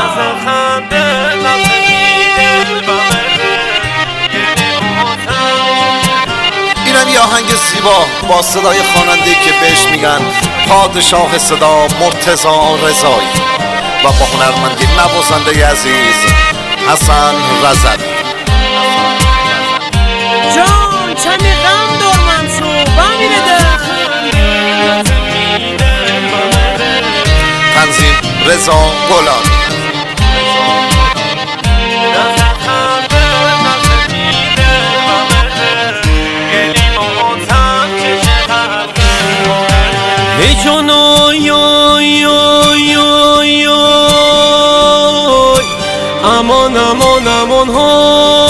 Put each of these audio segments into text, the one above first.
اینم یه آهنگ زیبا با صدای خواننده که بهش میگن پادشاه صدا مرتضی رضایی و با هنرمندی نوازنده عزیز حسن رضوی. جان چمی غم دار منصور بمیره ده تنظیم رضا گلانی. ای جان آی آی آی آی آی امان امان امان ها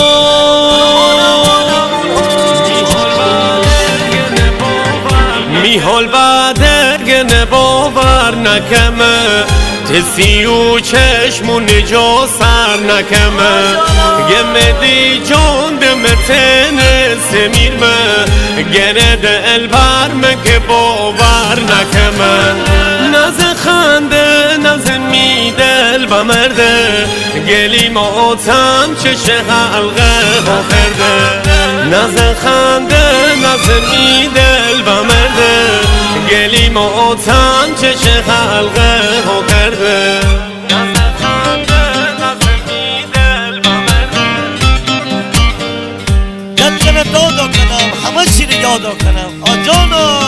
میحال بعدرگه باور نکمه تسی و چشمو نجا سر نکمه گمدی جان دمتن سمیرمه گرد البرمه که باور نکمه نز خنده نز میدل بمرده گلی ماتم چشه حلقه ها کرده نز خنده نز میدل بمرده گلی ماتم چشه حلقه ها کرده نز خنده نز میدل بمرده یاد کنم دادا کنم همه چی رو یادا کنم آجانا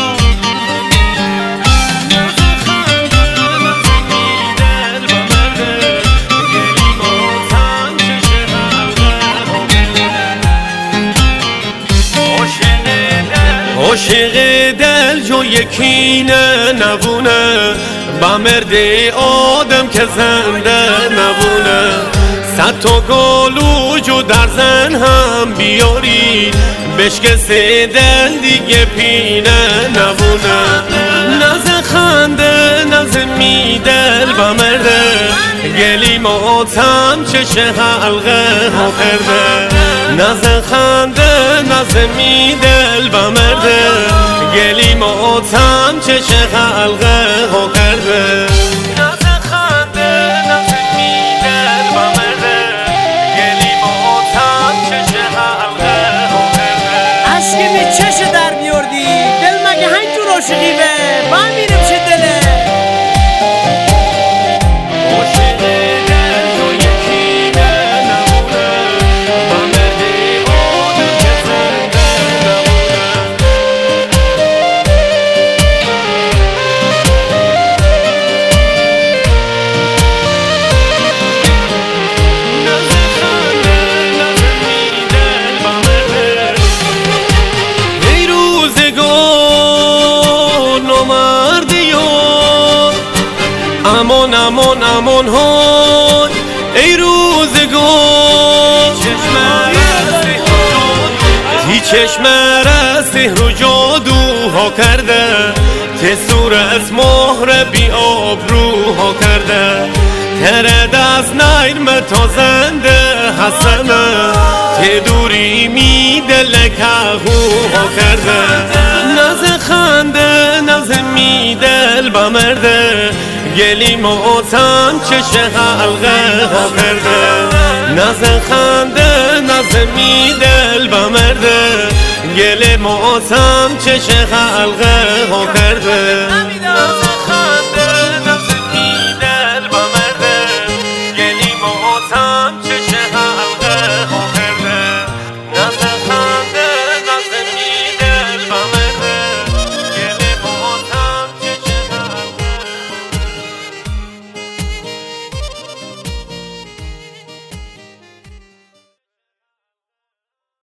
عاشق دل جو یکینه نبونه با مرد آدم که زنده نبونه صد تا گلو جو در زن هم بیاری بشکسته دل دیگه پینه نبونه نز خنده نز میدل با مرده گلی ماتم چشه حلقه ها کرده نز خنده نز میدل با مرده گلی ماتم چشه حلقه ها کرده نز خنده نز میدل با مرده گلی ماتم چشه حلقه ها کرده اشکی می چشه در بیاردی دل مگه همینجور عاشقی به من میرم شه دله امان امان امان های ای روزگار تی چشم را سحر و جادوها کرده ته سور از مهر بی آبروها کرده تره دست نیر تا زنده حسنه ته دوری می دل کهوها کرده نز خنده نز می دل بمرده گلی ماتم چشه حلقه ها کرده نز خنده نز میدل بمرده گلی ماتم چشه حلقه ها کرده